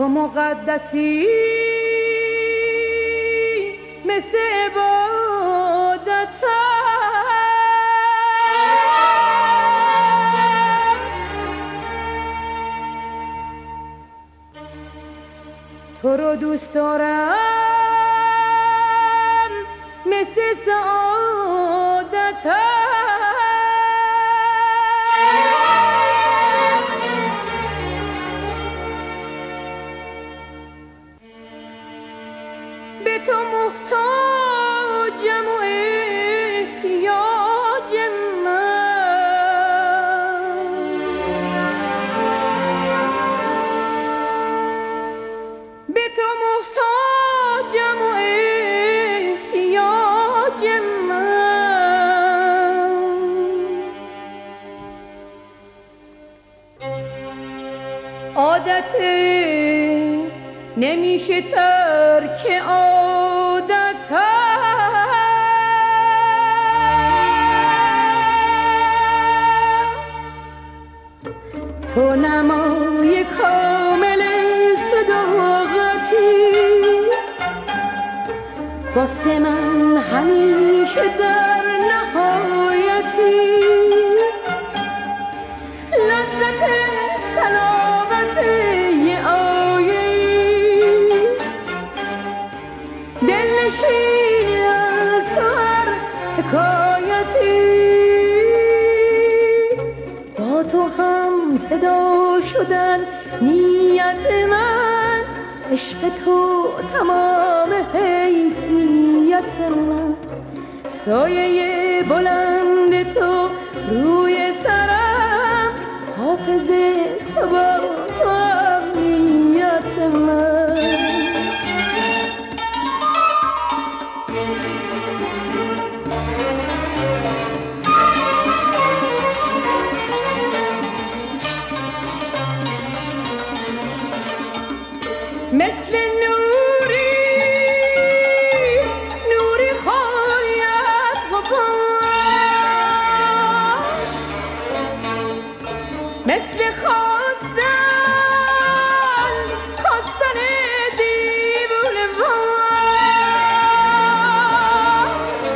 مقدسی مثل عبادت تو رو دوست دارم مثل سعادت به تو محتاجم و احتیاج من به تو محتاجم و احتیاج من عادت نمیشه ترک عادت تو نمای کامل صداقتی واسه من همیشه در نهایتی لذت تلاوت یه دلنشینی از تو هر حکایتی با تو هم صدا شدن نیت من عشق تو تمام حیثیت من سایه بلند تو روی سرم حافظ ثبات و امنیت من مثل نوری خالی از غبار مثل خواستن دیوونه وار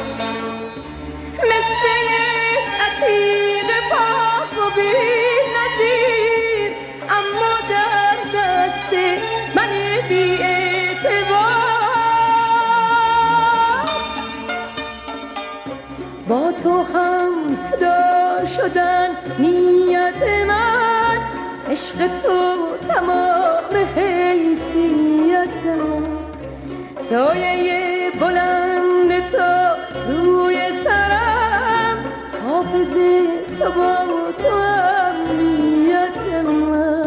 مثل یک عتیق پاک و بی نظیر اما در دست من بی اعتبار با تو هم صدا شدن نیت من عشق تو تمام حیثیت من سایه بلند تو روی سرم حافظ ثبات و امنیت من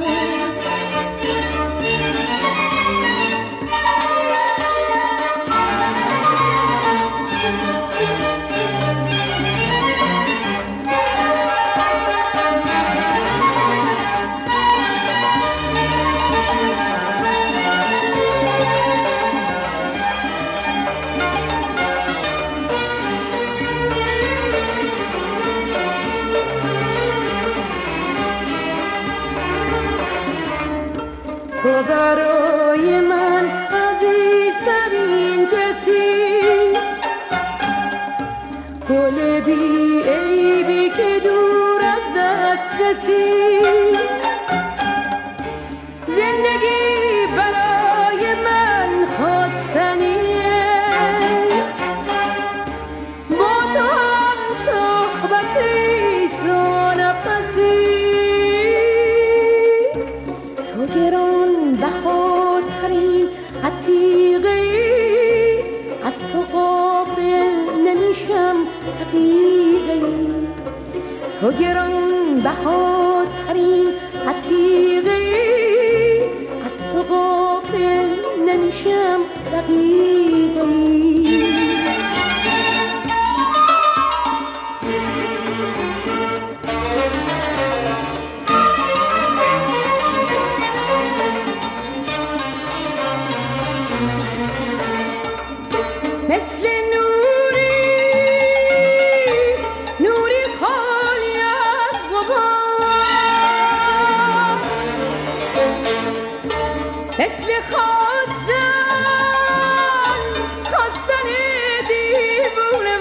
تو برای من عزیزترین کسی گل بی عیبی که دور از دست رسید زندگی برای من خواستنیه با تو هم صحبت ایسا نفسی تو گران بهاترین عتیقی از تو غافل نمیشم دقیقی تو گران بهاترین عتیقی از تو غافل نمیشم دقیقی مثل نوری خالی از غبار مثل مثل خواستن دیوونه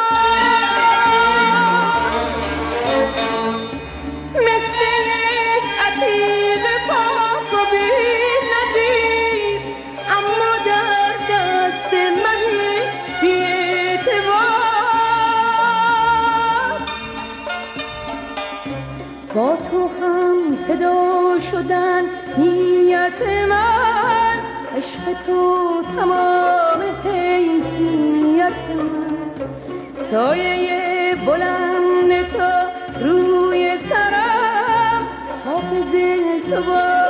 مثل یک عتیق پاک و بی‌نظیر، اما در دست منی بی‌اعتبار. با تو هم صدا شدن نیت من، عشق تو تمام حیثیت من، سایه بلند تو روی سرم، حافظ صبح